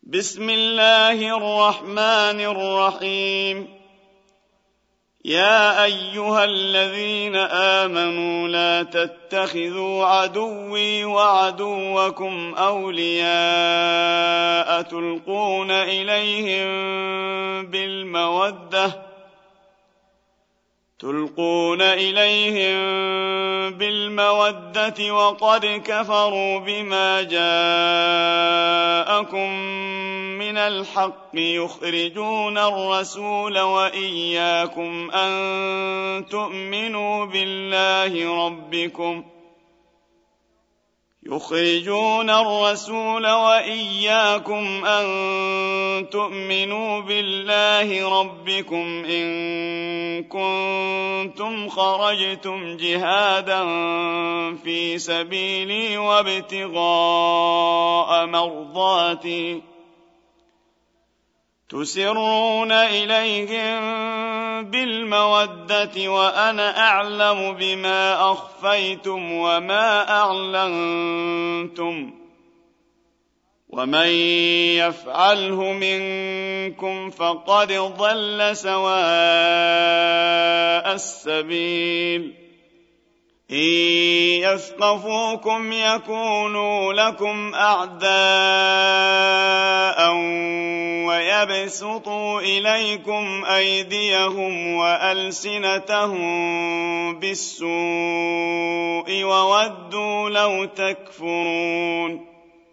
بسم الله الرحمن الرحيم. يا أيها الذين آمنوا لا تتخذوا عدوي وعدوكم أولياء تلقون إليهم بالمودة وقد كفروا بما جاءكم من الحق يخرجون الرسول وإياكم أن تؤمنوا بالله ربكم إن كنتم خرجتم جهادا في سبيلي وابتغاء مرضاتي تسرون إليهم بالمودة وأنا أعلم بما أخفيتم وما أعلنتم ومن يفعله منكم فقد ضل سواء السبيل. إن يثقفوكم يكونوا لكم أعداء ويبسطوا إليكم أيديهم وألسنتهم بالسوء وودوا لو تكفرون.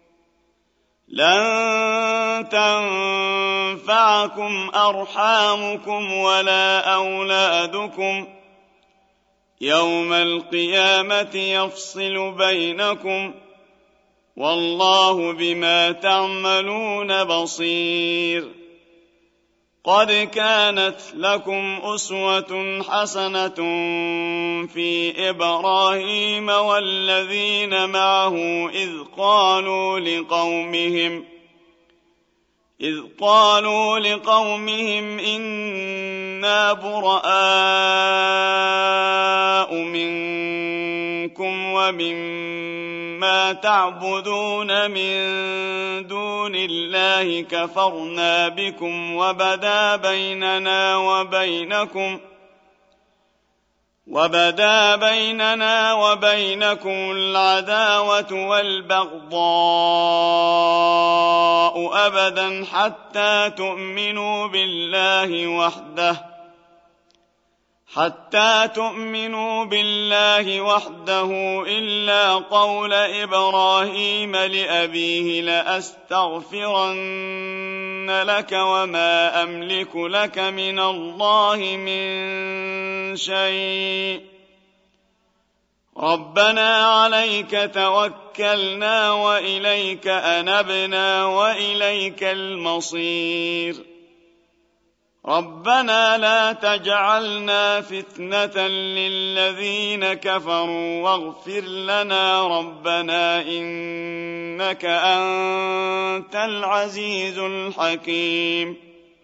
لن تنفعكم أرحامكم ولا أولادكم يوم القيامة يفصل بينكم والله بما تعملون بصير. قد كانت لكم أسوة حسنة في إبراهيم والذين معه إذ قالوا لقومهم إنا براء منكم ومما تعبدون من دون الله كفرنا بكم وبدا بيننا وبينكم العداوة والبغضاء أبدا حتى تؤمنوا بالله وحده إلا قول إبراهيم لأبيه لأستغفرن لك وما أملك لك من الله من شيء ربنا عليك توكلنا وإليك أنبنا وإليك المصير. ربنا لا تجعلنا فتنة للذين كفروا واغفر لنا ربنا إنك أنت العزيز الحكيم.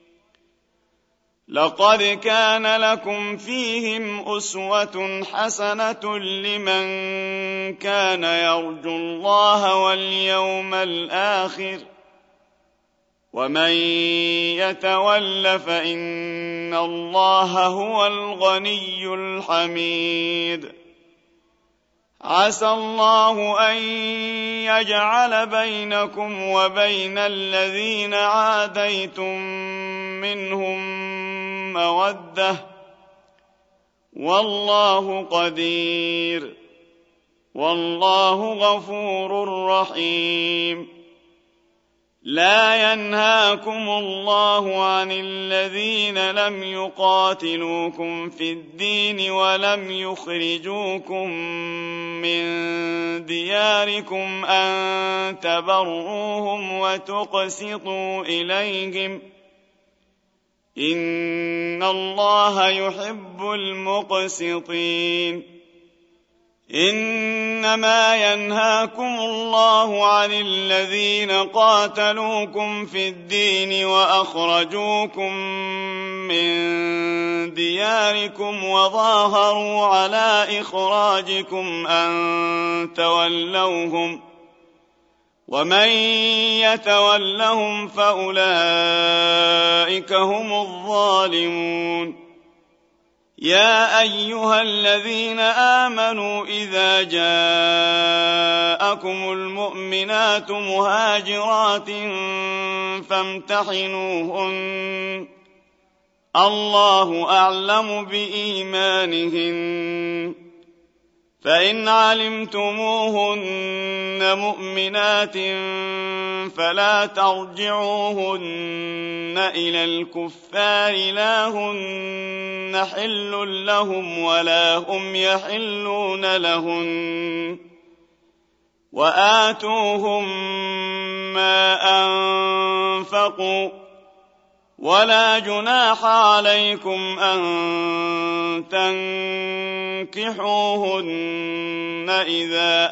لقد كان لكم فيهم أسوة حسنة لمن كان يرجو الله واليوم الآخر ومن يتول فإن الله هو الغني الحميد. عسى الله أن يجعل بينكم وبين الذين عاديتم منهم مودة والله قدير والله غفور رحيم. لا ينهاكم الله عن الذين لم يقاتلوكم في الدين ولم يخرجوكم من دياركم أن تبروهم وتقسطوا إليهم إن الله يحب المقسطين. إنما ينهاكم الله عن الذين قاتلوكم في الدين وأخرجوكم من دياركم وظاهروا على إخراجكم أن تولوهم ومن يتولهم فأولئك هم الظالمون. يا أيها الذين آمنوا إذا جاءكم المؤمنات مهاجرات فامتحنوهن الله أعلم بإيمانهن فإن علمتموهن مؤمنات فلا ترجعوهن إلى الكفار لا هن حل لهم ولا هم يحلون لهن وآتوهم ما أنفقوا ولا جناح عليكم أن تنكحوهن إذا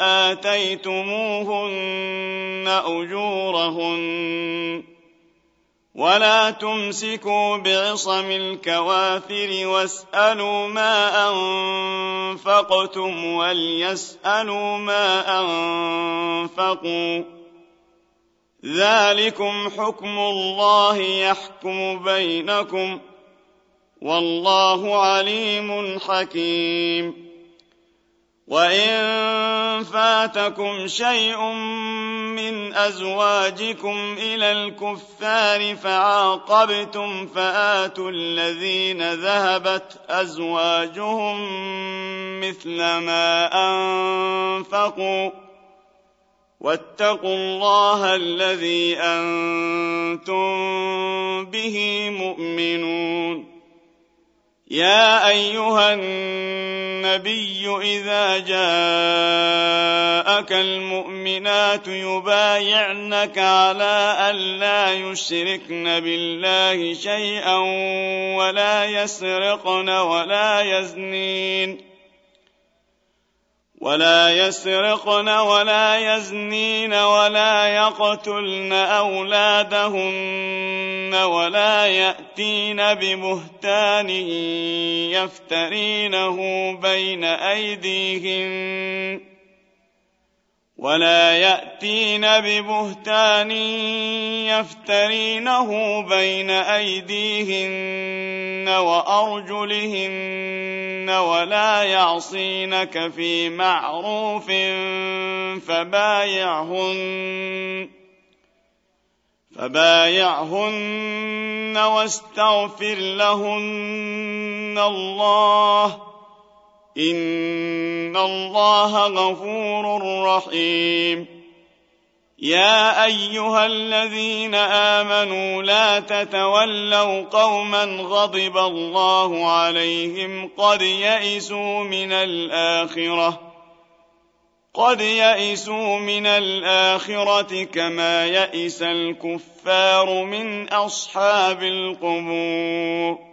آتيتموهن أجورهن ولا تمسكوا بعصم الكوافر واسألوا ما أنفقتم وليسألوا ما أنفقوا ذلكم حكم الله يحكم بينكم والله عليم حكيم. وإن فاتكم شيء من أزواجكم إلى الكفار فعاقبتم فآتوا الذين ذهبت أزواجهم مثل ما أنفقوا واتقوا الله الذي أنتم به مؤمنون. يا أيها النبي إذا جاءك المؤمنات يبايعنك على أن لا يشركن بالله شيئا ولا يسرقن ولا يزنين ولا يقتلن أولادهن ولا يأتين ببهتان يفترينه بين أيديهن وأرجلهن ولا يعصينك في معروف فبايعهن واستغفر لهن الله إن الله غفور رحيم. يا أيها الذين آمنوا لا تتولوا قوما غضب الله عليهم قد يئسوا من الآخرة كما يئس الكفار من أصحاب القبور.